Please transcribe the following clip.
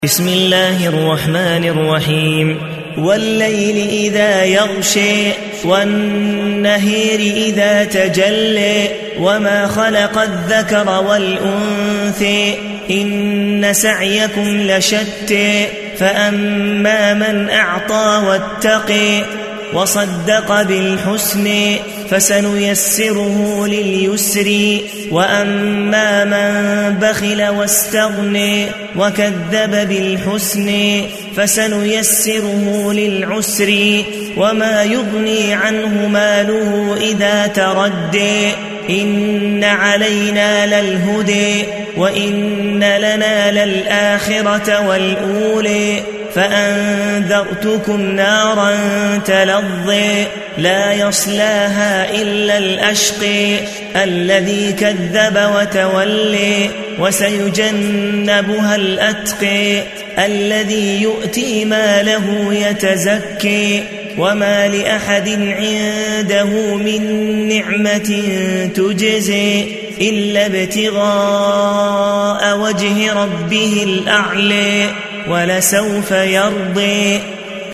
بسم الله الرحمن الرحيم والليل إذا يغشي والنهير إذا تجلي وما خلق الذكر والأنثى إن سعيكم لشتى فأما من أعطى واتقي وصدق بالحسن فسنيسره لليسر وأما من بخل واستغني وكذب بالحسن فسنيسره للعسر وما يغني عنه ماله إذا تردي إن علينا للهدي وإن لنا للآخرة والأولي فأنذرتكم نارا تلظي لا يصلاها إلا الأشقي الذي كذب وتولي وسيجنبها الأتقي الذي يؤتي ماله يتزكي وما لأحد عنده من نعمة تجزي إلا ابتغاء وجه ربه الأعلى ولسوف يرضي